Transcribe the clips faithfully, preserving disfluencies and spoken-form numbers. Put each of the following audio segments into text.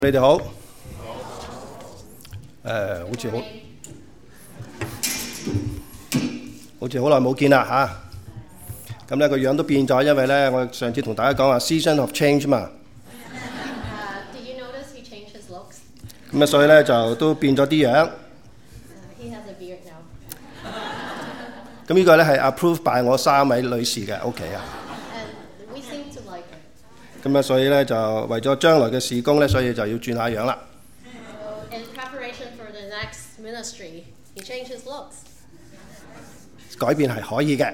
你哋好，誒，好似好，好似好耐冇見啦嚇。咁咧個樣都變咗，因為咧我上次同大家講話 season of change 嘛。 Did you notice he changed his looks? 咁啊，所以咧就都變咗啲樣。 Uh, he has a beard now. 咁呢個咧係 approved by 我三位女士嘅屋企啊。 And we seem to like it. 咁啊，所以咧就為咗將來嘅事工咧，所以就要轉下樣啦。 So in preparation for the next ministry, he changed his looks. 改變係可以嘅。 Yeah,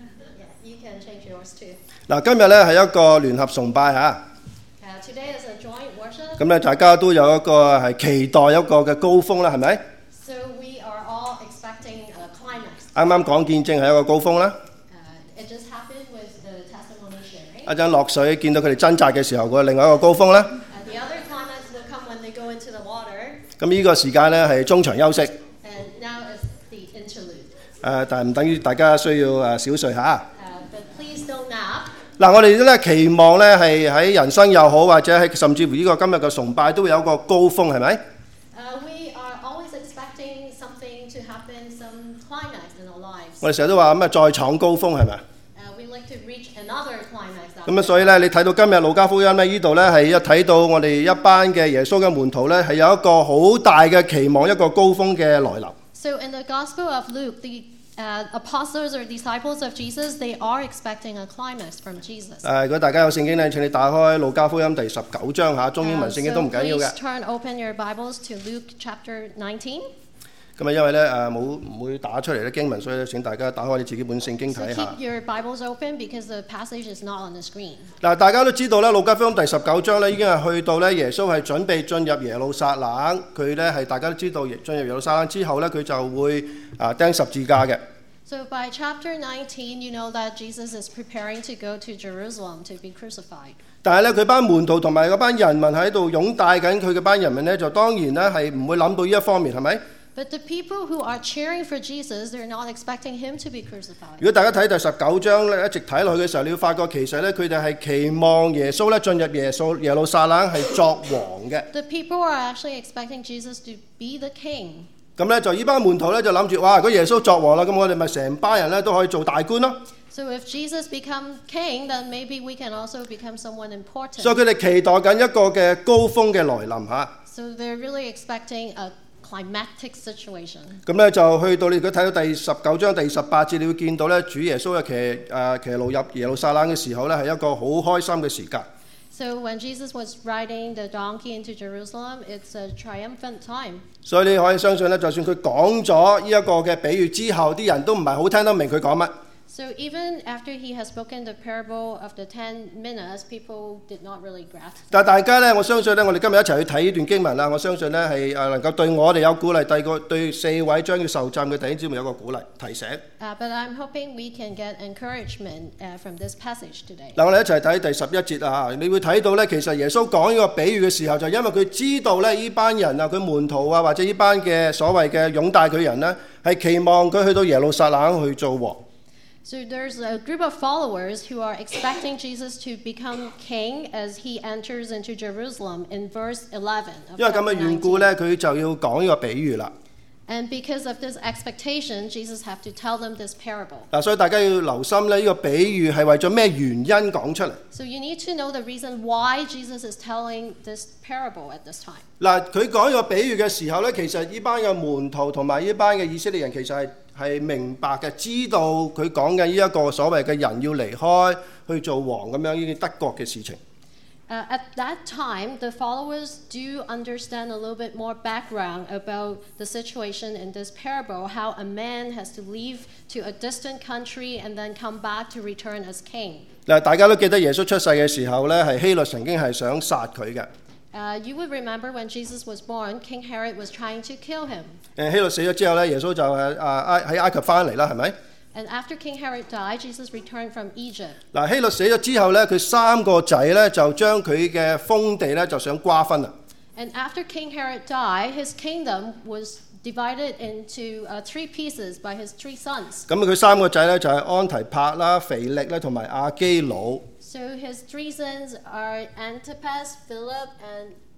you can change yours too. 嗱，今日咧係一個聯合崇拜嚇。 Uh, today is a joint worship. 咁咧大家都有一個係期待一個嘅高峰啦，係咪？ So we are all expecting a climax. 啱啱講見證係一個高峰啦。 Uh, it just happened with the testimony sharing. 一陣落水見到佢哋掙扎嘅時候，個另外一個高峰啦。 Uh, the other climax will come when they go into the water. 咁呢個時間咧係中場休息。誒、 And now is the interlude. 但係唔等於大家需要誒小睡下。 Uh, but please don't nap. 嗱，我哋咧期望咧係喺人生又好，或者係甚至乎呢個今日嘅崇拜都會有一個高峰，係咪？ Uh, we are always expecting something to happen, some climax in our lives. 我哋成日都話咁啊，再創高峰係咪？ Uh, we like to reach another climax. 咁啊，所以咧，你睇到今日路加福音咧，呢度咧係一睇到我哋一班嘅耶穌嘅門徒咧，係有一個好大嘅期望，一個高峰嘅來臨。 So in the Gospel of Luke, the uh, apostles or disciples of Jesus, they are expecting a climax from Jesus. 誒，如果大家有聖經咧，請你打開路加福音第十九章嚇，中英文 Uh, 聖經都 so 唔緊要嘅。 please turn open your Bibles to Luke chapter nineteen. 咁啊，因為咧誒冇唔會打出嚟咧經文，所以咧請大家打開你自己本聖經 So 睇下。 keep your Bibles open because the passage is not on the screen. 嗱，大家都知道咧，路加福音第十九章咧已經係去到咧耶穌係準備進入耶路撒冷，佢咧係大家都知道進入耶路撒冷之後咧，佢就會啊釘十字架嘅。 So by chapter nineteen, you know that Jesus is preparing to go to Jerusalem to be crucified. 但係咧，佢班門徒同埋嗰班人民喺度擁戴緊佢嘅班人民咧，就當然咧係唔會諗到呢一方面，係咪？ But the people who are cheering for Jesus, they're not expecting him to be crucified. 如果大家睇第十九章咧，一直睇落去嘅時候，你會發覺其實咧佢哋係期望耶穌咧進入耶穌耶路撒冷係作王嘅。 The people are actually expecting Jesus to be the king. 咁咧就呢班門徒咧就諗住，哇！如果耶穌作王啦，咁我哋咪成班人咧都可以做大官咯。 So if Jesus becomes king, then maybe we can also become someone important. 所以佢哋期待緊一個嘅高峰嘅來臨嚇。 So they're really expecting a climactic situation. 咁咧就去到你如果睇到第十九章第十八節，你會見到咧主耶穌嘅騎誒騎驢入耶路撒冷嘅時候咧係一個好開心嘅時間。 So when Jesus was riding the donkey into Jerusalem, it's a triumphant time. 所以你可以相信咧，就算佢講咗呢一個嘅比喻之後，啲人都唔係好聽得明佢講乜。 So even after he has spoken the parable of the ten minas, people did not really grasp. 但係大家咧，我相信咧，我哋今日一齊去睇呢段經文啦。我相信咧係誒能夠對我哋有鼓勵，第二個對四位將要受浸嘅弟兄姊妹有個鼓勵提醒。 Uh, but I'm hoping we can get encouragement uh, from this passage today. 嗱，我哋一齊睇第十一節啊！你會睇到咧，其實耶穌講呢個比喻嘅時候，就因為佢知道咧，呢班人啊，佢門徒啊，或者呢班嘅所謂嘅擁戴佢人咧，係期望佢去到耶路撒冷去做王。 So there's a group of followers who are expecting Jesus to become king as he enters into Jerusalem in verse eleven. Of 因為咁嘅 chapter 緣故 nineteen. 咧，佢就要講呢個比喻啦。 And because of this expectation, Jesus have to tell them this parable. 嗱，所以大家要留心咧，呢個比喻係為咗咩原因講出嚟？ So you need to know the reason why Jesus is telling this parable at this time. 嗱，佢講呢個比喻嘅時候咧，其實呢班嘅門徒同埋呢班嘅以色列人其實係係明白嘅，知道佢講緊呢一個所謂嘅人要離開去做王咁樣呢啲德國嘅事情。 Uh, at that time, the followers do understand a little bit more background about the situation in this parable, how a man has to leave to a distant country and then come back to return as king. 嗱，大家都記得耶穌出世嘅時候咧，係希律曾經係想殺佢嘅。 Uh, you would remember when Jesus was born, King Herod was trying to kill him. 誒，希律死咗之後咧，耶穌就係啊埃喺埃及翻嚟啦，係咪？ And after King Herod died, Jesus returned from Egypt. 嗱，希律死咗之後咧，佢三個仔咧就將佢嘅封地咧就想瓜分啦。 And after King Herod died, his kingdom was divided into uh, three pieces by his three sons. 咁佢三個仔咧就係安提帕啦、腓力咧同埋亞基魯。 So his three sons are Antipas, Philip, and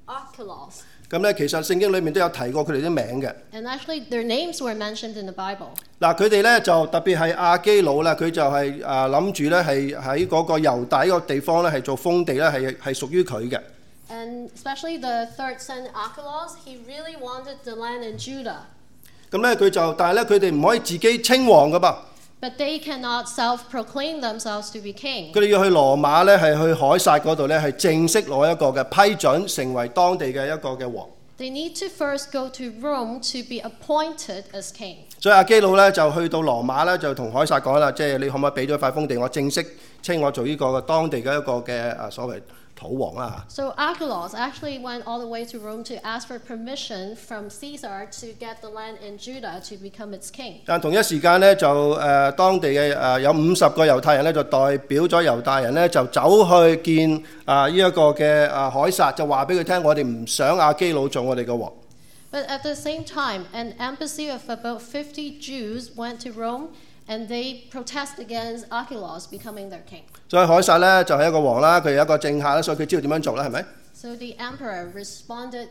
Archelaus. 咁咧，其實聖經裏面都有提過佢哋啲名嘅。 And actually, their names were mentioned in the Bible. 嗱，佢哋咧就特別係亞基老啦，佢就係誒諗住咧係喺嗰個猶大呢個地方咧係做封地咧係係屬於佢嘅。 And especially the third son, Archelaus, he really wanted the land in Judah. 咁咧佢就，但係咧佢哋唔可以自己稱王噶噃， But they cannot self-proclaim themselves to be king. 佢哋要去羅馬咧係去凱撒嗰度咧係正式攞一個嘅批准，成為當地嘅一個嘅王。 They need to first go to Rome to be appointed as king. 所以亞基老咧就去到羅馬咧就同凱撒講啦，即係你可唔可以俾咗塊封地，我正式稱我做呢個當地嘅一個嘅誒所謂土王啦嚇。 So Archelaus actually went all the way to Rome to ask for permission from Caesar to get the land in Judah to become its king. 但同一時間咧就誒、呃、當地嘅誒、呃、有五十個猶太人咧就代表咗猶大人咧就走去見啊呢一個嘅啊凱撒，就話俾佢聽，我哋唔想亞基老做我哋嘅王。 But at the same time, an embassy of about fifty Jews went to Rome and they protest against Archelaus becoming their king. 所以凱撒咧就係一個王啦，佢有一個政客啦，所以佢知道點樣做啦，係咪？ So the emperor responded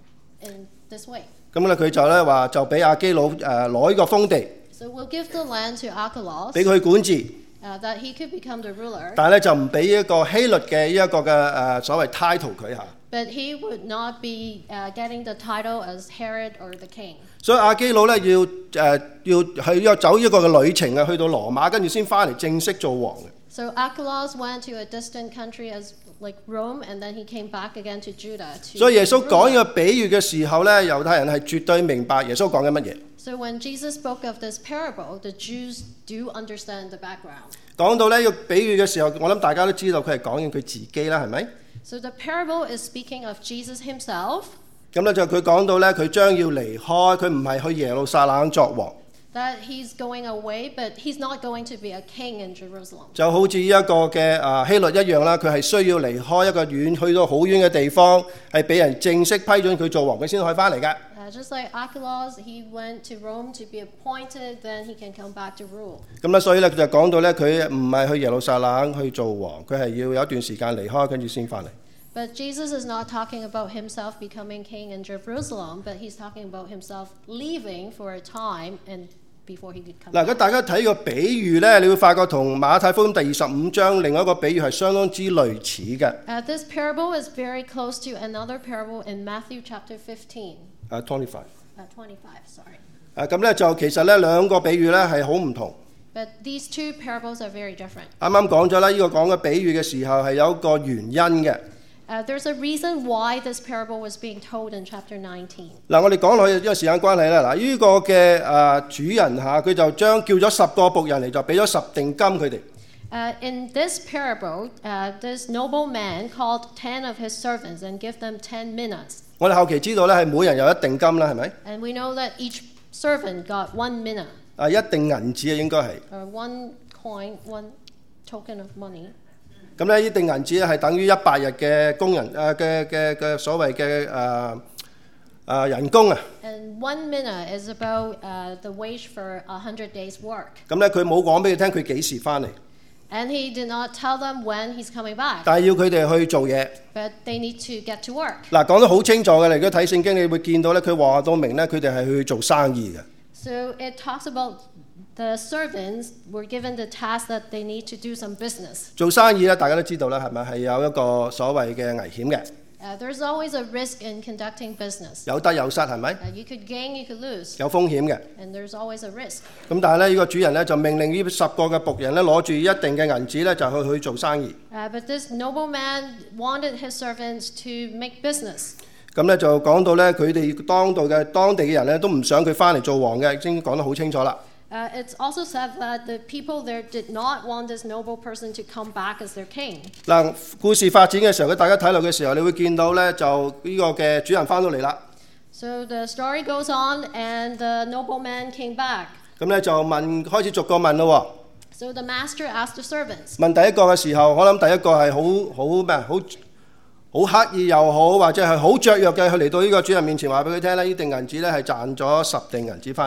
in this way. 咁咧佢就咧話就俾亞基老誒攞呢個封地， So we'll give the land to Archelaus 俾佢管治， uh, that he could become the ruler, 但係咧就唔俾一個希律嘅呢一個嘅誒所謂 title 佢嚇。 but he would not be uh, getting the title as Herod or the king. 所以亞基老咧要誒、呃、要去要走一個嘅旅程啊，去到羅馬，跟住先翻嚟正式做王嘅。 So Archelaus went to a distant country as like Rome, and then he came back again to Judah. To 所以耶穌講呢 rule. 個比喻嘅時候咧，猶太人係絕對明白耶穌講緊乜嘢。 So when Jesus spoke of this parable, the Jews do understand the background. 講到呢個比喻嘅時候，我諗大家都知道佢係講緊佢自己啦，係咪？ So the parable is speaking of Jesus himself, 咁咧就佢講到咧，佢將要離開，佢唔係去耶路撒冷作王， that he's going away, but he's not going to be a king in Jerusalem. 就好似一個嘅啊希律一樣啦，佢係需要離開一個遠，去到好遠嘅地方，係俾人正式批准佢做王，佢先可以翻嚟㗎。 Uh, just like Archelaus, he went to Rome to be appointed, then he can come back to rule. 咁咧，所以咧佢就講到咧，佢唔係去耶路撒冷去做王，佢係要有一段時間離開，跟住先翻嚟。 But Jesus is not talking about himself becoming king in Jerusalem, but he's talking about himself leaving for a time and before he could come 嗱，如果 back. 大家睇個比喻咧，你會發覺同馬太福音第二十五章另外一個比喻係相當之類似嘅。 Uh, this parable is very close to another parable in Matthew chapter fifteen. 啊 ，twenty-five。 Uh, twenty-five, sorry. 啊，咁咧就其實咧兩個比喻咧係好唔同。 But these two parables are very different. 啱啱講咗啦，呢、這個講嘅比喻嘅時候係有一個原因嘅。 Uh, there's a reason why this parable was being told in chapter nineteen. 嗱，我哋講落去，因為時間關係啦。嗱，呢個嘅誒主人嚇，佢就將叫咗十個僕人嚟，就俾咗十定金佢哋。 Uh, in this parable, uh, this noble man called ten of his servants and give them ten minas. 我哋後期知道咧係每人有一定金啦，係咪？ And we know that each servant got one mina, 啊，一定銀紙啊，應該係。 or one coin, one token of money. 咁咧，呢定銀紙咧係等於一百日嘅工人誒嘅嘅嘅所謂嘅誒誒人工啊。 And one mina is about uh, the wage for a hundred days' work. 咁咧，佢冇講俾佢聽佢幾時翻嚟， And he did not tell them when he's coming back, 但係要佢哋去做嘢。 but they need to get to work. 嗱，講得好清楚嘅，你如果睇聖經，你會見到咧，佢話到明咧，佢哋係去做生意嘅。 So it talks about the servants were given the task that they need to do some business. 做生意咧，大家都知道啦，係咪係有一個所謂嘅危險嘅， Uh, there's always a risk in conducting business. 有得有失，係咪？ Uh, you could gain, you could lose, 有風險嘅。 and there's always a risk. 咁但係咧，呢個主人咧就命令呢十個嘅僕人咧攞住一定嘅銀紙咧，就去去做生意。 Uh, but this nobleman wanted his servants to make business. 咁咧就講到咧，佢哋當道嘅當地嘅人咧都唔想佢翻嚟做王嘅，已經講得好清楚啦。 Uh, it's also said that the people there did not want this noble person to come back as their king. 嗱，故事發展嘅時候，大家睇落嘅時候，你會見到咧，就呢個嘅主人翻到嚟啦。 So the story goes on, and the nobleman came back. 咁咧就問，開始逐個問咯 So the master asked the servants. 喎。問第一個嘅時候，我諗第一個係好好咩好好刻意又好，或者係好雀躍嘅，去嚟到呢個主人面前話俾佢聽咧，呢定銀紙咧係賺咗十定銀紙翻嚟。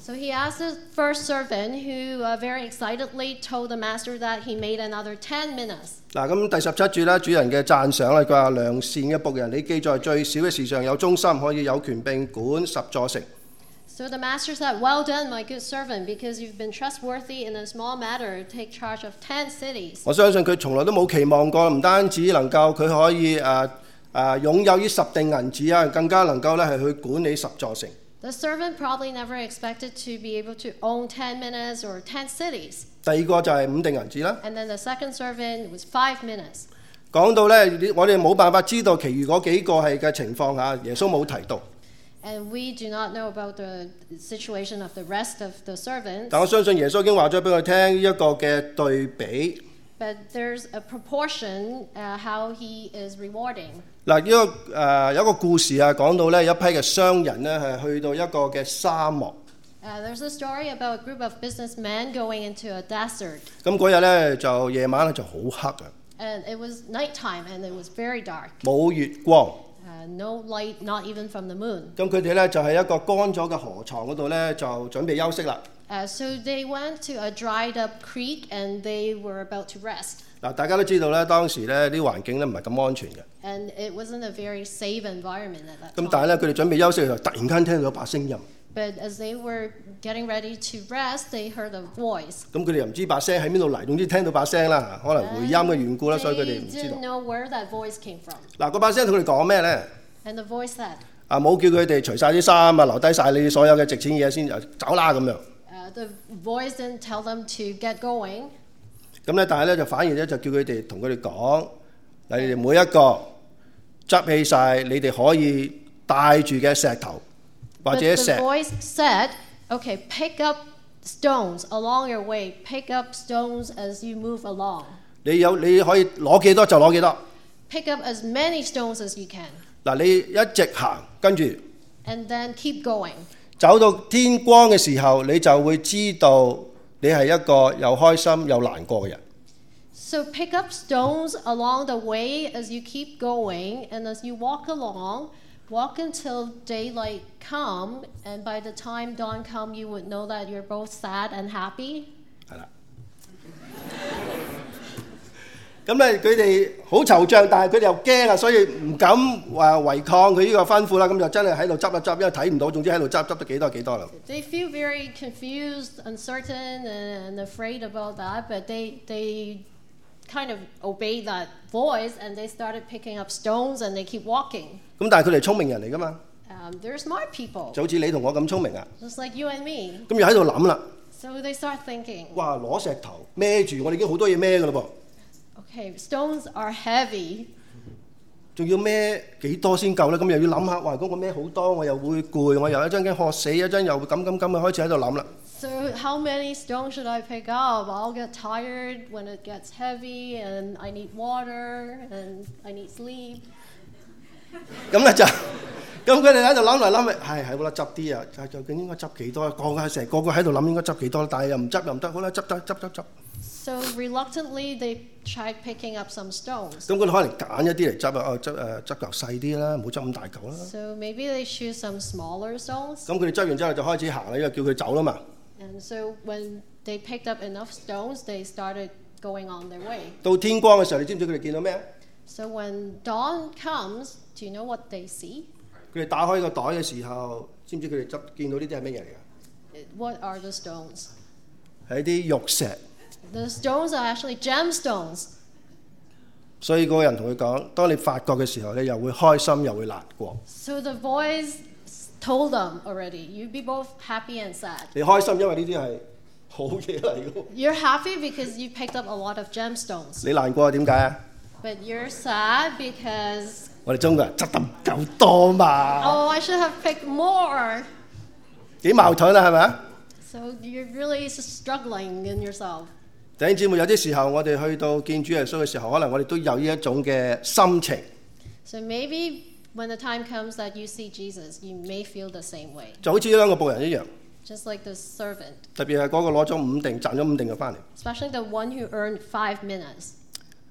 So he asked the first servant, who uh, very excitedly told the master that he made another ten minutes. 嗱，咁第十七節啦，主人嘅讚賞啦，佢話良善嘅僕人，你記在最小嘅事上有忠心，可以有權並管十座城。 So the master said, "Well done, my good servant, because you've been trustworthy in a small matter. Take charge of ten cities." 我相信佢從來都冇期望過，唔單止能夠佢可以誒誒、呃、擁有呢十錠銀子啊，更加能夠咧係去管理十座城。 The servant probably never expected to be able to own ten minutes or ten cities. 第二個就係五錠銀子啦。 And then the second servant was five minutes. 講到咧，我哋冇辦法知道其餘嗰幾個係嘅情況嚇，耶穌冇提到。 And we do not know about the situation of the rest of the servants. 但我相信耶穌已經話咗俾我聽呢一個嘅對比。 But there's a proportion uh, how he is rewarding. 嗱，呢個誒有一個故事啊，講到咧有一批嘅商人咧係去到一個嘅沙漠。 Uh, there's a story about a group of businessmen going into a desert. 咁嗰日咧就夜晚咧就好黑啊， And it was nighttime and it was very dark. 冇月光。 Uh, no light, not even from the moon. 咁佢哋咧就喺一個乾咗嘅河床嗰度咧就準備休息啦。 Uh, so they went to a dried up creek and they were about to rest. 嗱，大家都知道咧，當時咧啲環境咧唔係咁安全嘅。 And it wasn't a very safe environment at that 咁但係 time. 咧，佢哋準備休息嘅時候，突然間聽到一把聲音。 But as they were getting ready to rest, they heard a voice. 咁佢哋又唔知把聲喺邊度嚟，總之聽到把聲啦，可能回音嘅緣故啦，所以佢哋 They 唔知 didn't 道。 know where that voice came from. 嗱，嗰把聲同佢哋講咩咧？ And the voice said, 啊，冇叫佢哋除晒啲衫啊，留低晒你所有嘅值錢嘢先，就走啦咁樣。 uh, the voice didn't tell them to get going. 咁咧，但係咧就反而咧就叫佢哋同佢哋講，你哋每一個執起晒你哋可以帶住嘅石頭或 But 者 the 石。 voice said, okay, pick up stones along your way. Pick up stones as you move along. 你有你可以攞幾多就攞幾多。 Pick up as many stones as you can. 嗱，你一直行，跟住 And then keep going. 走到天光嘅時候，你就會知道你係一個又開心又難過嘅人。 So pick up stones along the way as you keep going, and as you walk along, walk until daylight come, and by the time dawn come, you would know that you're both sad and happy. 係啦。咁咧，佢哋好惆悵，但係佢哋又驚啊，所以唔敢話違抗佢呢個吩咐啦。咁就真係喺度執一執，因為睇唔到，總之喺度執執得幾多幾多啦。 They feel very confused, uncertain, and, and afraid about that, but they they kind of obey that voice, and they started picking up stones, and they keep walking. 咁但係佢哋聰明人嚟噶嘛， Um, they're smart people, 就好似你同我咁聰明啊。 just like you and me. 咁又喺度諗啦， So they start thinking, 哇！攞石頭孭住，我哋已經好多嘢孭噶啦噃， okay, stones are heavy. 仲要孭幾多先夠咧？咁又要諗下，哇！如果我孭好多，我又會攰，我又一陣間渴死，一陣又會咁咁咁，開始喺度諗啦。 So how many stones should I pick up? I'll get tired when it gets heavy, and I need water, and I need sleep. 咁咧就，咁佢哋喺度諗嚟諗去，係係好啦，執啲啊，究竟應該執幾多？個個成個個喺度諗應該執幾多，但係又唔執又唔得，好啦，執得執執執。 So reluctantly, they tried picking up some stones. 咁佢哋可能揀一啲嚟執啊，哦執誒執嚿細啲啦，唔好執咁大嚿啦。 So maybe they choose some smaller stones. 咁佢哋執完之後就開始行啦，因為叫佢走啦嘛。 And so when they picked up enough stones, they started going on their way. 到天光嘅時候，你知唔知佢哋見到咩？ So when dawn comes, do you know what they see? 佢哋打開個袋嘅時候，知唔知佢哋執見到呢啲係乜嘢嚟㗎？ What are the stones? 係啲玉石。 The stones are actually gemstones. 所以嗰個人同佢講：當你發覺嘅時候，你又會開心又會難過。 So the voice told them already, you'd be both happy and sad. 你開心，因為呢啲係好嘢嚟㗎。 You're happy because you picked up a lot of gemstones. 你難過點解啊？ But you're sad because, 我哋中國人執得唔夠多嘛， oh, I should have picked more. 幾矛盾啊，係咪啊？ So you're really struggling in yourself. 弟兄姊妹，有啲時候我哋去到見主耶穌嘅時候，可能我哋都有呢一種嘅心情。 So maybe when the time comes that you see Jesus, you may feel the same way. 就好似呢兩個僕人一樣， Just like the servant, 特別係嗰個攞咗五定賺咗五定嘅翻嚟， especially the one who earned five minutes.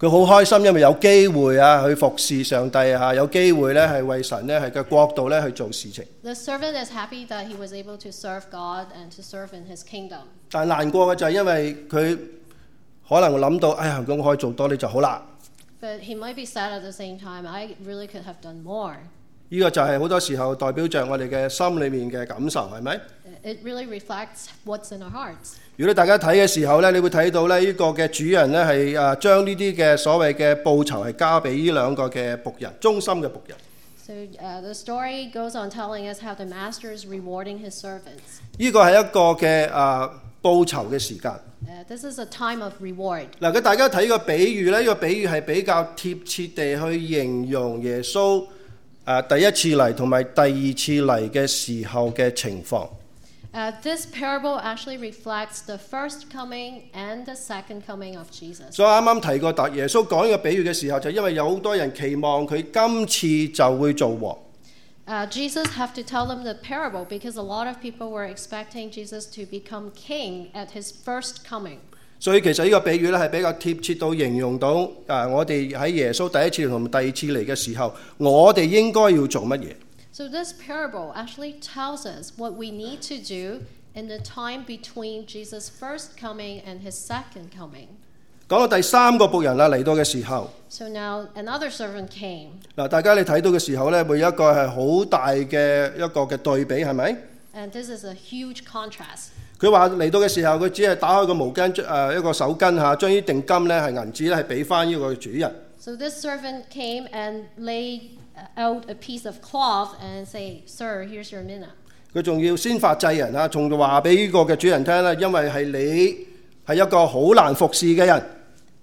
佢好開心，因為有機會啊去服侍上帝啊，有機會咧係為神咧係嘅國度咧去做事情。 The servant is happy that he was able to serve God and to serve in his kingdom. 但係難過嘅就係因為佢可能諗到，哎呀，咁我可以做多啲就好啦。 But he might be sad at the same time. I really could have done more. 呢個就係好多時候代表着我哋嘅心裏面嘅感受，係咪？ It really reflects what's in our hearts. 如果你大家睇嘅時候咧，你會睇到咧呢個嘅主人咧係誒將呢啲嘅所謂嘅報酬係交俾呢兩個嘅僕人，忠心嘅僕人。 So uh, the story goes on telling us how the master is rewarding his servants. 呢個係一個嘅誒報酬嘅時間。 Uh, this is a time of reward. 嗱，咁大家睇個比喻咧，呢個比喻係比較貼切地去形容耶穌誒第一次嚟同埋第二次嚟嘅時候嘅情況。 Uh, this parable actually reflects the first coming and the second coming of Jesus. 所以啱啱提過，耶穌講呢個比喻嘅時候，就因為有好多人期望佢今次就會做王。 Uh, Jesus have to tell them the parable because a lot of people were expecting Jesus to become king at his first coming. 所以其實呢個比喻咧係比較貼切到形容到誒、呃、我哋喺耶穌第一次同第二次嚟嘅時候，我哋應該要做乜嘢？ So this parable actually tells us what we need to do in the time between Jesus' first coming and his second coming. 講到第三個僕人啦嚟到嘅時候， So now another servant came. 嗱，大家你睇到嘅時候咧，會有一個係好大嘅一個嘅對比，係咪？ And this is a huge contrast. 佢話嚟到嘅時候，佢只係打開個毛巾，誒、呃、一個手巾嚇，將呢定金咧係銀紙咧係俾翻呢個主人。 So this servant came and laid out a piece of cloth and say, "Sir, here's your mina." 佢仲要先發制人啊，仲話俾呢個嘅主人聽咧，因為係你係一個好難服侍嘅人。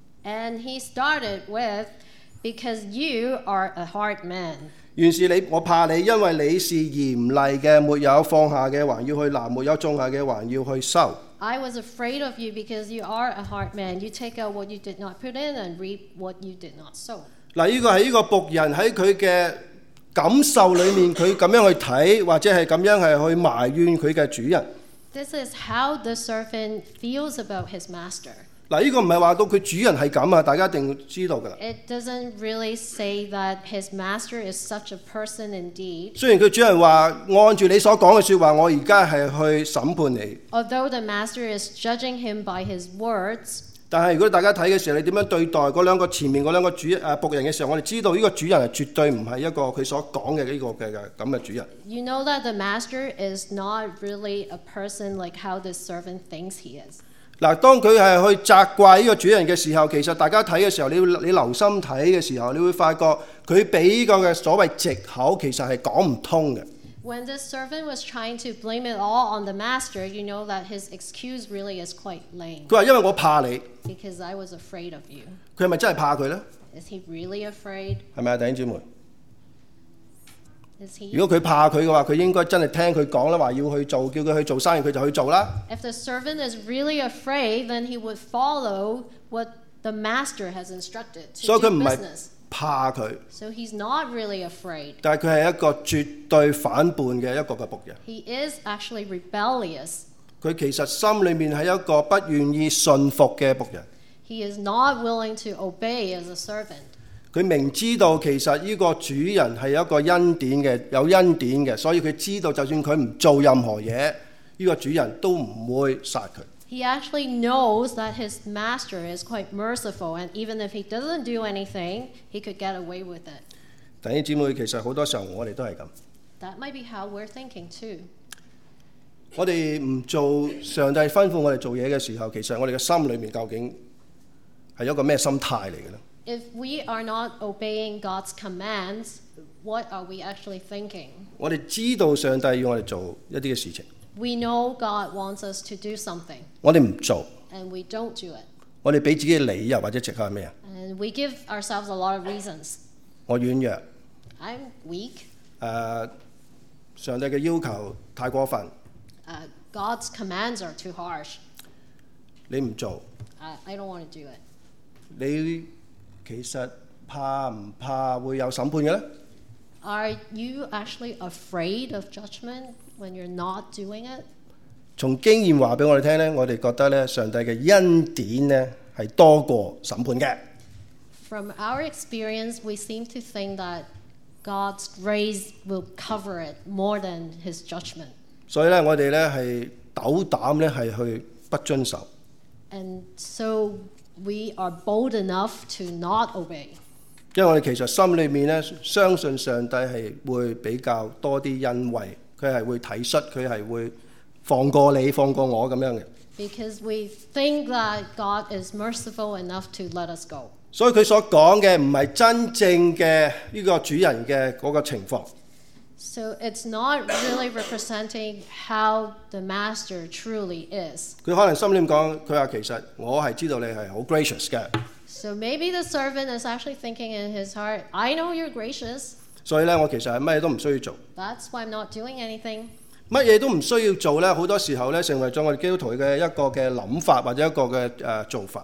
And he started with, "Because you are a hard man." 原是你，我怕你，因為你是嚴厲嘅，沒有放下嘅還要去拿，沒有種下嘅還要去收。 I was afraid of you because you are a hard man. You take out what you did not put in and reap what you did not sow. 嗱，呢個係呢個僕人喺佢嘅感受裏面，佢咁樣去睇，或者係咁樣係去埋怨佢嘅主人。 This is how the servant feels about his master. 嗱，呢個唔係話到佢主人係咁啊，大家一定要知道㗎啦。 It doesn't really say that his master is such a person indeed. 雖然佢主人話按住你所講嘅説話，我而家係去審判你。 Although the master is judging him by his words, 但係如果大家睇嘅時候，你點樣對待嗰兩個前面嗰兩個主誒僕人嘅時候，我哋知道呢個主人係絕對唔係一個佢所講嘅呢個嘅嘅咁嘅主人。 you know that the master is not really a person like how this servant thinks he is. 嗱，當佢係去責怪呢個主人嘅時候，其實大家睇嘅時候，你你留心睇嘅時候，你會發覺佢俾呢個嘅所謂藉口，其實係講唔通嘅。 When the servant was trying to blame it all on the master, you know that his excuse really is quite lame. 佢話因為我怕你， Because I was afraid of you. 佢係咪真係怕佢呢？ Is he really afraid? 係咪啊，弟兄姊妹？ Is he? 如果佢怕佢嘅話，佢應該真係聽佢講啦，話要去做，叫佢去做生意，佢就去做啦。 If the servant is really afraid, then he would follow what the master has instructed to 所以佢 do 唔係 business. 怕佢， So he's not really afraid. 但係佢係一個絕對反叛嘅一個嘅僕人。 He is actually rebellious. 佢其實心裏面係一個不願意順服嘅僕人。 He is not willing to obey as a servant. 佢明知道其實呢個主人係一個恩典嘅，有恩典嘅，所以佢知道就算佢唔做任何嘢，呢個主人都唔會殺佢。 He actually knows that his master is quite merciful, and even if he doesn't do anything, he could get away with it. 弟兄姊妹，其實好多時候我哋都係咁， That might be how we're thinking too. 我哋唔做上帝吩咐我哋做嘢嘅時候，其實我哋嘅心裏面究竟係一個咩心態嚟嘅呢？ If we are not obeying God's commands, what are we actually thinking? 我哋知道上帝要我哋做一啲嘅事情， We know God wants us to do something, 我哋唔做， and we don't do it. 我哋俾自己嘅理由或者藉口係咩啊？ And we give ourselves a lot of reasons. 我軟弱， I'm weak. 誒、上帝嘅要求太過分， Uh, God's commands are too harsh. 你唔做， I, I don't want to do it. 你其實怕唔怕會有審判嘅呢？ Are you actually afraid of judgment when you're not doing it? 從經驗話俾我哋聽呢，我哋覺得咧，上帝嘅恩典呢係多過審判嘅。 From our experience, we seem to think that God's grace will cover it more than His judgment. 所以咧，我哋咧係斗膽咧係去不遵守。 And so we are bold enough to not obey. 因為我哋其實心裏面咧相信上帝係會比較多啲恩惠，佢係會體恤，佢係會放過你、放過我咁樣嘅。 Because we think that God is merciful enough to let us go. 所以佢所講嘅唔係真正嘅呢個主人嘅嗰個情況。 So it's not really representing how the master truly is. 佢可能心裏面講，佢話其實我係知道你係好 gracious 嘅。 So maybe the servant is actually thinking in his heart, I know you're gracious. 所以咧，我其實係乜嘢都唔需要做。 That's why I'm not doing anything. 乜嘢都唔需要做咧，好多時候咧成為咗我哋基督徒嘅一個嘅諗法或者一個嘅誒、呃、做法。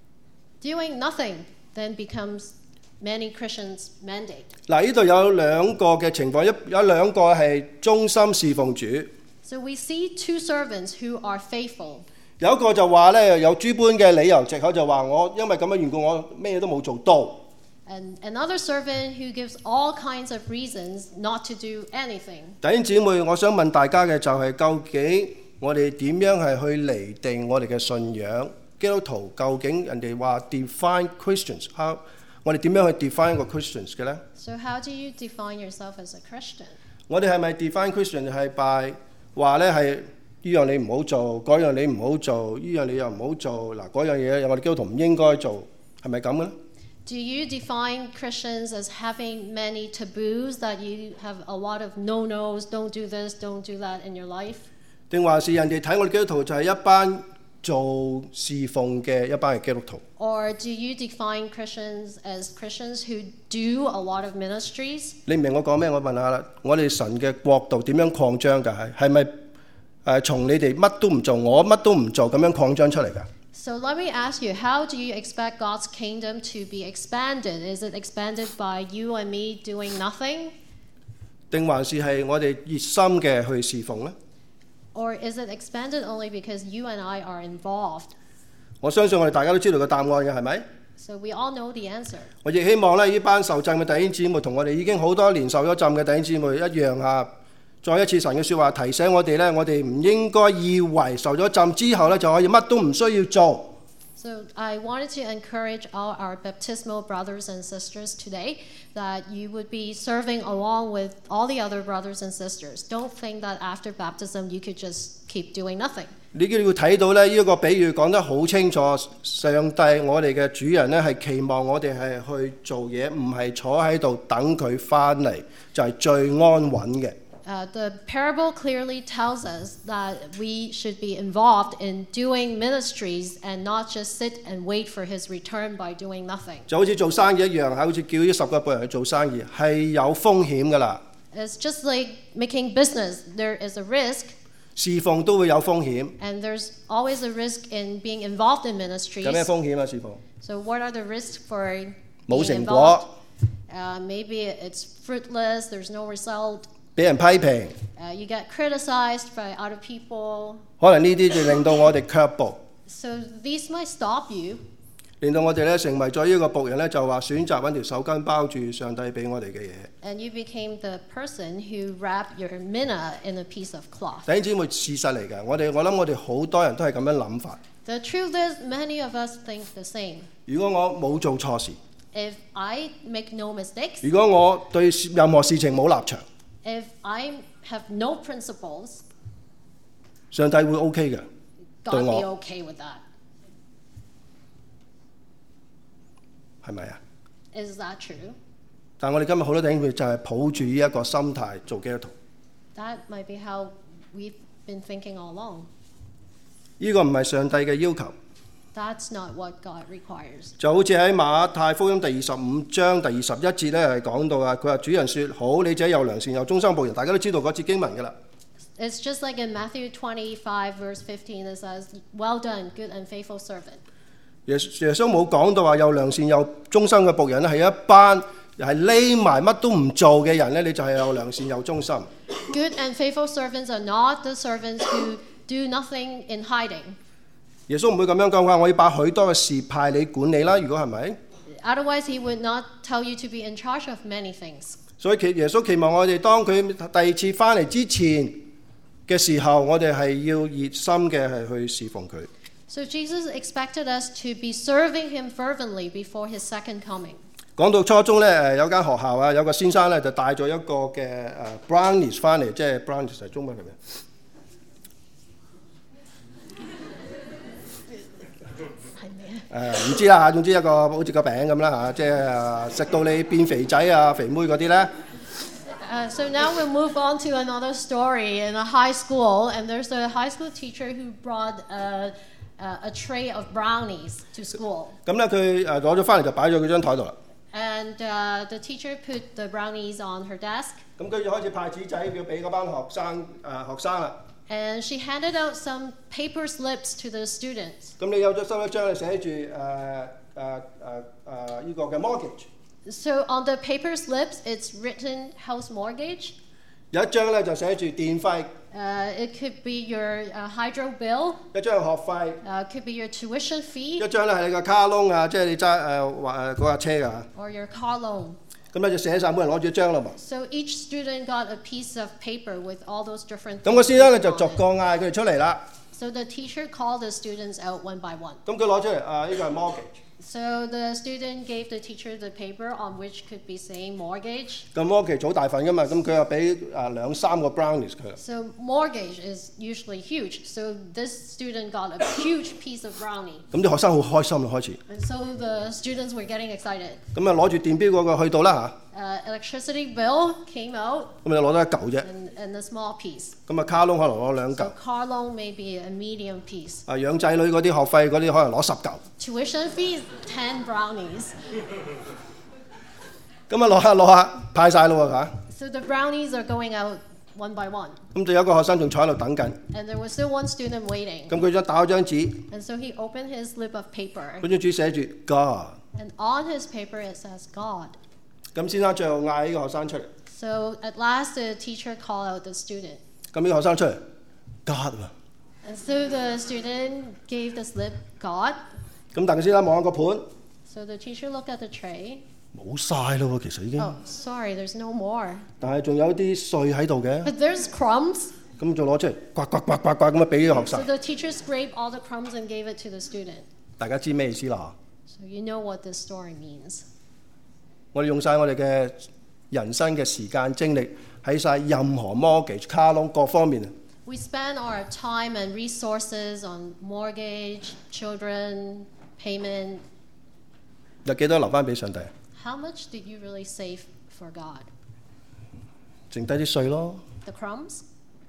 Doing nothing then becomes many Christians' mandate. 嗱，呢度有兩個嘅情況，一有兩個係忠心侍奉主， So we see two servants who are faithful. 有一個就話咧有諸般嘅理由藉口，就話我因為咁嘅緣故，我咩都冇做到。 And another servant who gives all kinds of reasons not to do anything. 弟兄姊妹，我想問大家嘅就係、是、究竟我哋點樣係去釐定我哋嘅信仰？基督徒究竟人哋話 define Christians， 我哋點樣去 define 個 Christians 嘅咧？ So how do you define yourself as a Christian? 我哋係咪 define Christian 係 by 話咧係呢樣你唔好做，嗰樣你唔好做，呢樣你又唔好做，嗱嗰樣嘢我哋基督徒唔應該做，係咪咁嘅咧？ Do you define Christians as having many taboos that you have a lot of no-nos, don't do this, don't do that in your life? 定還是人哋睇我哋基督徒就係一班做侍奉嘅一班嘅基督徒？ Or do you define Christians as Christians who do a lot of ministries? 你唔明我講咩？我問下啦，我哋神嘅國度點樣擴張㗎？係係咪誒從你哋乜都唔做，我乜都唔做咁樣擴張出嚟㗎？ So let me ask you, how do you expect God's kingdom to be expanded? Is it expanded by you and me doing nothing? 定還是係我哋熱心嘅去侍奉呢？ Or is it expanded only because you and I are involved? 我相信我哋大家都知道個答案嘅，係咪？ So we all know the answer. 我亦希望咧，呢班受浸嘅弟兄姊妹同我哋已經好多年受咗浸嘅弟兄姊妹一樣嚇。再一次神嘅説話提醒我哋咧，我哋唔應該以為受咗浸之後咧就可以乜都唔需要做。 So I wanted to encourage all our baptismal brothers and sisters today that you would be serving along with all the other brothers and sisters. Don't think that after baptism you could just keep doing nothing. 你要睇到咧，呢一個比喻講得好清楚。上帝我哋嘅主人咧係期望我哋係去做嘢，唔係坐喺度等佢翻嚟，就係最安穩嘅。 Uh, the parable clearly tells us that we should be involved in doing ministries and not just sit and wait for his return by doing nothing. 就好似做生意一樣，好似叫呢十個僕人去做生意，係有風險㗎啦。It's just like making business. There is a risk. 侍奉都會有風險。 And there's always a risk in being involved in ministries. 有咩風險啊？侍奉 So what are the risks for 冇 being 成 involved? 果， Uh, maybe it's fruitless. There's no result. 俾人批評， Uh, you get criticized by other people. 可能呢啲就令到我哋卻步， So these might stop you. 令到我哋咧成為咗呢個僕人咧，就話選擇揾條手巾包住上帝俾我哋嘅嘢。 And you became the person who wrapped your minna in a piece of cloth. 弟兄姊妹，事實嚟㗎，我哋我諗我哋好多人都係咁樣諗法。 The truth is, many of us think the same. 如果我冇做錯事， If I make no mistakes, 如果我對任何事情冇立場， if I have no principles, 上帝會 OK 嘅，對 God be 我 okay with that. 係咪啊？ Is that true? 但係我哋今日好多弟兄姊妹就係抱住呢一個心態做基督徒。 That might be how we've been thinking all along. 呢個唔係上帝嘅要求。 That's not what God requires. 就好似喺馬太福音第二十五章第二十一節咧係講到啊，佢話主人說：好，你這又良善又忠心僕人。大家都知道嗰節經文㗎啦。 It's just like in Matthew twenty-five, verse fifteen, it says, Well done, good and faithful servant. 耶耶穌冇講到話又良善又忠心嘅僕人咧，係一班係匿埋乜都唔做嘅人咧，你就係又良善又忠心。 Good and faithful servants are not the servants who do nothing in hiding. 耶穌唔會咁樣講話，我要把許多嘅事派你管理啦。如果係咪？ Otherwise, he would not tell you to be in charge of many things. 所以其耶穌期望我哋當佢第二次翻嚟之前嘅時候，我哋係要熱心嘅係去侍奉佢。 So Jesus expected us to be serving him fervently before his second coming. 講到初中咧，誒有間學校啊，有個先生咧就帶咗一個嘅誒 brownies 翻嚟，即係 brownies 係中文係咪？誒唔知啦嚇，總之一個好似個餅咁啦嚇，即係誒食到你變肥仔啊、肥妹嗰啲咧。 Uh, so now we'll move on to another story in a high school, and there's a high school teacher who brought a, a, a tray of brownies to school. 咁咧佢誒攞咗翻嚟就擺咗佢張台度啦。 And uh, the teacher put the brownies on her desk. 咁佢就開始派紙仔要俾嗰班學生誒學生啦。 And she handed out some paper slips to the students. 咁你有咗收一張，你寫住誒誒誒誒呢個嘅 mortgage。 So on the paper slips, it's written house mortgage. 有一張咧就寫住電費。 Uh, it could be your uh, hydro bill. 一張係學費。 Uh, could be your tuition fee. 一張咧係你個卡窿啊，即係你揸誒話誒嗰架車㗎。 Or your car loan. 咁咧就寫晒，每人攞住一張啦嘛。 So each student got a piece of paper with all those different. 咁個先生咧就逐個嗌佢哋出嚟啦。 So the teacher called the students out one by one. 咁佢攞出嚟啊，呢個係 mortgage。 So the student gave the teacher the paper on which could be saying mortgage. 咁 mortgage 好大份㗎嘛，咁佢又俾啊兩三個 brownies 佢。 So mortgage is usually huge. So this student got a huge piece of brownie. 咁啲學生好開心啦，開始。 And so the students were getting excited. 咁啊攞住電錶嗰個去到啦 Uh, electricity bill came out. 嚇，咁就攞得一嚿啫。 And, and a small piece. 咁啊卡窿可能攞兩嚿。 So car loan may be a medium piece. 啊養仔女嗰啲學費嗰啲可能攞十嚿。 Tuition fees, ten brownies. 咁啊攞下攞下派晒咯喎嚇。 So the brownies are going out one by one. 咁就有一個學生仲坐喺度等緊。 And there was still one student waiting. 咁佢想打開張紙。 And so he opened his slip of paper. 嗰張紙寫住 God。 And on his paper it says God. 咁先生最後嗌呢個學生出嚟。 So at last the teacher called out the student. 咁呢個學生出嚟 God 喎。 And so the student gave the slip God. 咁但係先生望下個盤。 So the teacher looked at the tray. 冇晒咯喎，其實已經。 Oh, sorry, there's no more. 但係仲有啲碎喺度嘅。 But there's crumbs. 咁就攞出嚟，刮刮刮刮刮咁啊俾呢個學生。 So the teacher scraped all the crumbs and gave it to the student. 大家知咩意思啦？ So you know what this story means. 我哋用晒我哋嘅人生嘅時間精力喺晒任何 mortgage 卡窿各方面。 We spend our time and resources on mortgage, children, payment. 有幾多留翻俾上帝？ How much did you really save for God? 剩低啲碎咯。 The crumbs?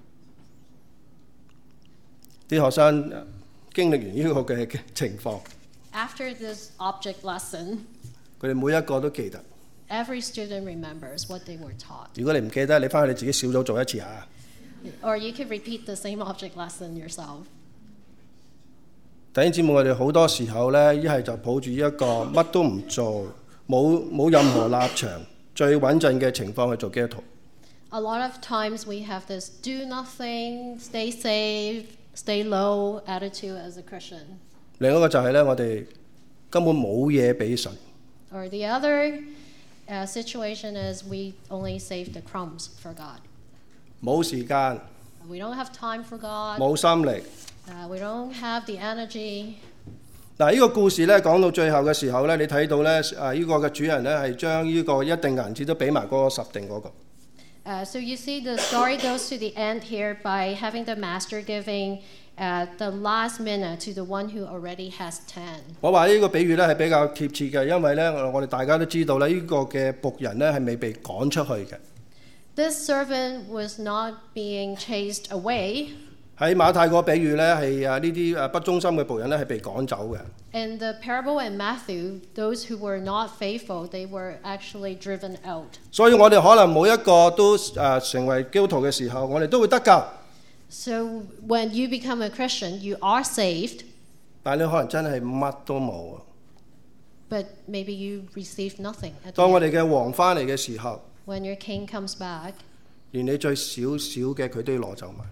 啲學生經歷完呢個嘅情況。 After this object lesson, 佢哋每一個都記得。 every student remembers what they were taught. 如果你唔記得，你翻去你自己小組做一次嚇。 Or you could repeat the same object lesson yourself. 弟兄姊妹，我哋好多時候咧，一係就抱住一個乜都唔做，冇冇任何立場，最穩陣嘅情況去做基督徒。 A lot of times we have this do nothing, stay safe, stay low attitude as a Christian. 另一個就係咧，我哋根本冇嘢俾神。 Or the other uh, situation is we only save the crumbs for God. 冇時間， We don't have time for God. 冇心力。 Uh, we don't have the energy. 嗱，呢個故事咧講到最後嘅時候咧，你睇到咧啊，呢個嘅主人咧係將呢個一定銀紙都俾埋嗰個十定嗰個。 Uh, so you see the story goes to the end here by having the master giving uh, the last minute to the one who already has ten. 我話呢個比喻咧係比較貼切嘅，因為咧我哋大家都知道咧，呢個嘅僕人咧係未被趕出去嘅。 This servant was not being chased away. 喺馬太個比喻咧係啊呢啲誒不忠心嘅僕人咧係被趕走嘅。 In the parable in Matthew, those who were not faithful, they were actually driven out. 所以我哋可能每一個都誒成為基督徒嘅時候，我哋都會得救。 So when you become a Christian, you are saved. 但係你可能真係乜都冇啊！ But maybe you receive nothing. At the 當我 end. 哋嘅王翻嚟嘅時候， When your king comes back, 連你最少少嘅佢都要攞走埋。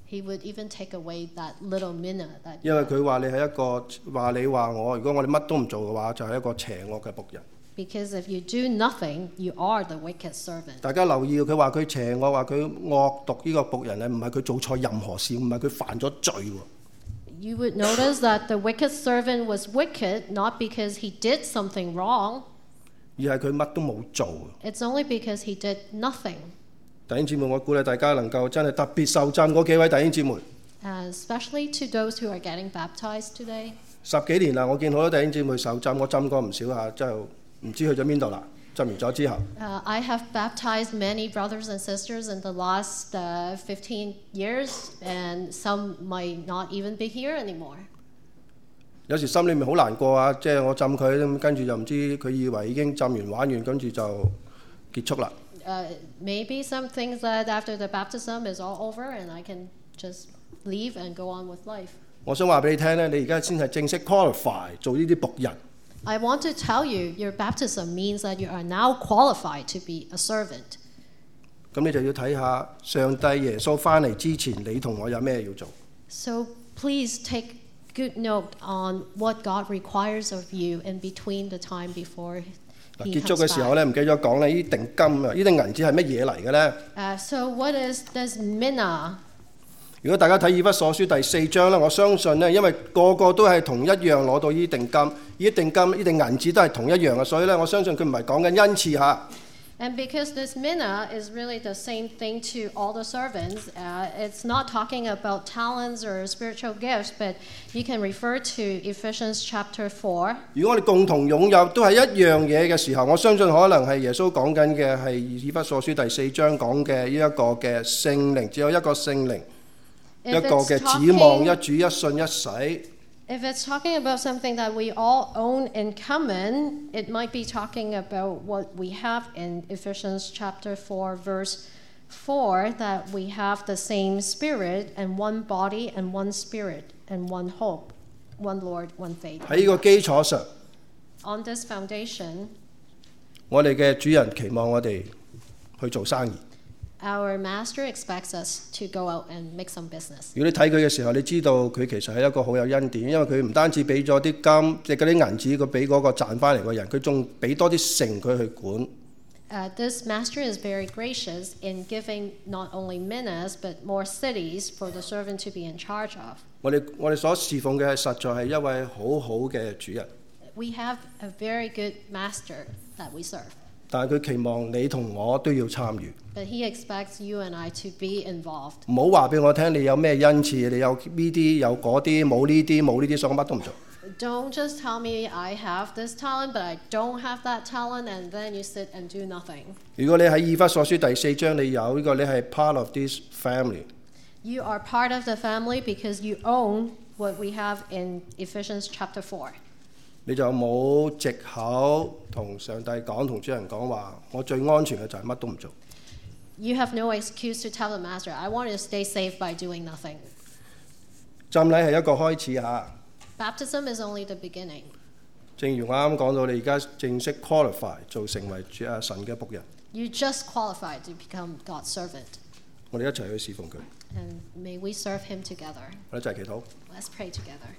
He would even take away that little minna that 因為佢話你係一個話你話我，如果我哋乜都唔做嘅話，就係一個邪惡嘅僕人。 because if you do nothing, you are the wicked servant. 大家留意佢話佢邪惡，話佢惡毒呢個僕人咧，唔係佢做錯任何事，唔係佢犯咗罪喎。 You would notice that the wicked servant was wicked not because he did something wrong, 而係佢乜都冇做。 it's only because he did nothing. 弟兄姊妹，我鼓勵大家能夠真係特別受浸嗰幾位弟兄姊妹。 Uh, especially to those who are getting baptized today. 十幾年啦，我見好多弟兄姊妹受浸，我浸過唔少下，真係唔知去咗邊度啦。浸完咗之後， Uh, I have baptized many brothers and sisters in the last uh, fifteen years, and some might not even be here anymore. 有時心裏面好難過啊！即係我浸佢，咁跟住就唔知佢以為已經浸完玩完，跟住就結束啦。 Uh, maybe some things that after the baptism is all over, and I can just leave and go on with life. 我想話俾你聽咧，你而家先係正式 qualify 做呢啲僕人。 I want to tell you, your baptism means that you are now qualified to be a servant. 咁你就要睇下上帝耶穌翻嚟之前，你同我有咩要做。 So please take good note on what God requires of you in between the time before 嗱， He 結束 comes 嘅時候 back. 咧，唔記得咗講咧，呢啲定金啊，呢啲銀紙係乜嘢嚟嘅咧？ Uh, so what is this minna? 如果大家睇以弗所書第四章咧，我相信咧，因為個個都係同一樣攞到呢啲定金，呢啲定金、呢啲銀紙都係同一樣嘅，所以咧，我相信佢唔係講緊恩賜嚇。 And because this minna is really the same thing to all the servants, uh, it's not talking about talents or spiritual gifts, but you can refer to Ephesians chapter four. 如果我哋共同擁有都係一樣嘢嘅時候，我相信可能係耶穌講緊嘅係以弗所書第四章講嘅呢一個嘅聖靈，只有一個聖靈，一 If 個 it's 嘅指望， talking- 一主一信一洗。 If it's talking about something that we all own in common, it might be talking about what we have in Ephesians chapter four, verse four, that we have the same spirit and one body and one spirit and one hope, one Lord, one faith. 喺呢個基礎上， On this foundation, 我哋嘅主人期望我哋去做生意。 our master expects us to go out and make some business. 如果你睇佢嘅時候，你知道佢其實係一個好有恩典，因為佢唔單止俾咗啲金，即係嗰啲銀紙，佢俾嗰個賺翻嚟嘅人，佢仲俾多啲城佢去管。 Uh, this master is very gracious in giving not only minas but more cities for the servant to be in charge of. 我哋我哋所侍奉嘅實在係一位好好嘅主人， We have a very good master that we serve, 但係佢期望你同我都要參與。 but he expects you and I to be involved. 唔好話俾我聽你有咩恩賜，你有呢啲有嗰啲，冇呢啲冇呢啲，所以我乜都唔做。 Don't just tell me I have this talent, but I don't have that talent, and then you sit and do nothing. 如果你喺以弗所書第四章你有呢個，你係 part of this family。 You are part of the family because you own what we have in Ephesians chapter four. 你就冇藉口同上帝講，同主人講話，我最安全嘅就係乜都唔做。 You have no excuse to tell the master, I want to stay safe by doing nothing. 浸禮係一個開始嚇， Baptism is only the beginning. 正如我啱啱講到，你而家正式 qualify 做成為主啊神嘅僕人， You just qualified to become God's servant. 我哋一齊去侍奉佢， And may we serve him together. 我哋一齊祈禱。 Let's pray together.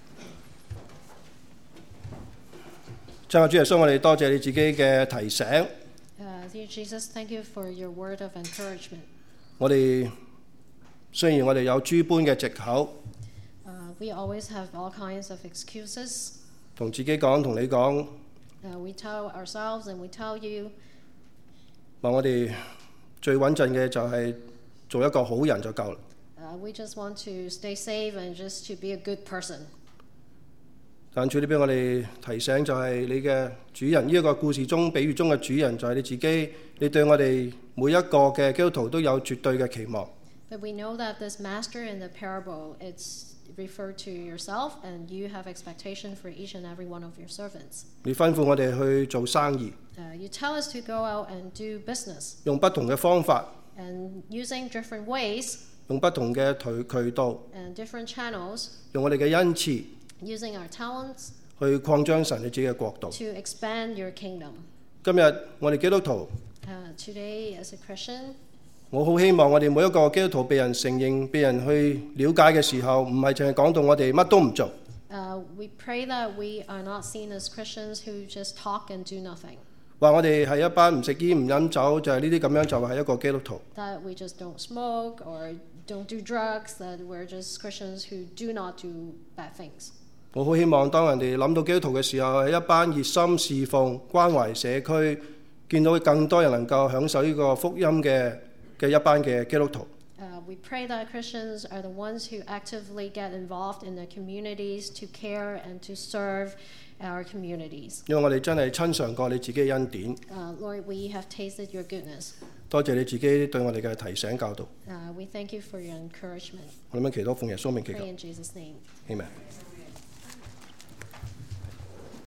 親愛主耶穌，我哋多謝你自己嘅提醒， Uh, dear Jesus, thank you for your word of encouragement. 我哋雖然我哋有諸般嘅藉口， Uh, we always have all kinds of excuses. 同自己講，同你講， Uh, we tell ourselves and we tell you, 話我哋最穩陣嘅就係做一個好人就夠啦。 uh, we just want to stay safe and just to be a good person. 但主你俾我哋提醒就係你嘅主人，呢、這、一個故事中比喻中嘅主人就係你自己，你對我哋每一個嘅基督徒都有絕對嘅期望。 But we know that this master in the parable, it's referred to yourself, and you have expectation for each and every one of your servants. 你吩咐我哋去做生意， Uh, you tell us to go out and do business, 用不同嘅方法， and using different ways 用不同嘅渠渠道， and different channels, 用我哋嘅恩賜 using our talents 去擴張神你自己嘅國度。 to expand your kingdom. 今日我哋基督徒， Uh, today, as a Christian, 我好希望我哋每一個基督徒被人承認、被人去了解嘅時候，唔係淨係講到我哋乜都唔做。 Uh, we pray that we are not seen as Christians who just talk and do nothing. 話我哋係一班唔食煙唔飲酒，就係呢啲咁樣就係一個基督徒。 That we just don't smoke or don't do drugs, that we're just Christians who do not do bad things. 我好希望當人哋諗到基督徒嘅時候，係一班熱心侍奉、關懷社區，見到更多人能夠享受呢個福音嘅嘅一班嘅基督徒。 Uh, we pray that Christians are the ones who actively get involved in their communities to care and to serve our communities. 因為我哋真係親嘗過你自己嘅恩典。 Uh, Lord, we have tasted your goodness. 多謝你自己對我哋嘅提醒教導。 Uh, we thank you for your encouragement. 我哋咁樣祈禱奉耶穌名祈 Pray 求 in Jesus' name. ，Amen。